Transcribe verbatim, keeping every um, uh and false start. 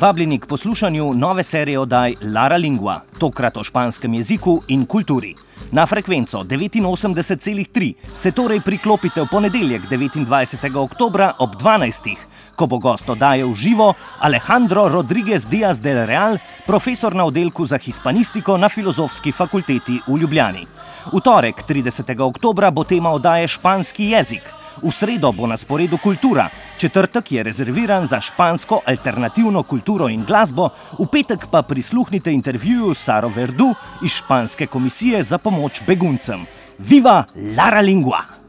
Vabljeni k poslušanju nove serije oddaj Lara Lingua, tokrat o španskem jeziku in kulturi. Na frekvenco devetinosemdeset celih tri se torej priklopite v ponedeljek devetindvajsetega oktobra ob dvanajstih, ko bo gost oddaje v živo Alejandro Rodriguez Diaz del Real, profesor na oddelku za hispanistiko na Filozofski fakulteti v Ljubljani. V torek tridesetega oktobra bo tema oddaje španski jezik. V sredo bo na sporedu kultura, četrtek je rezerviran za špansko alternativno kulturo in glasbo, v petek pa prisluhnite intervjuju s Saro Verdu iz Španske komisije za pomoč beguncem. Viva Lara Lingua!